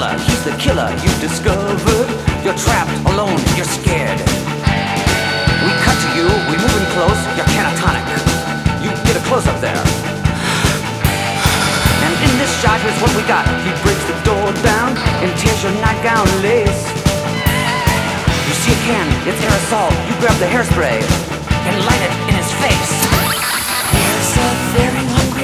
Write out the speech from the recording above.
fella, he's the killer you've discovered. You're trapped, alone, you're scared. We cut to you, we move in close, you're catatonic. You get a close-up there. And in this shot, here's what we got. He breaks the door down and tears your nightgown lace. You see a can, it's aerosol. You grab the hairspray and light it in his face. There's a very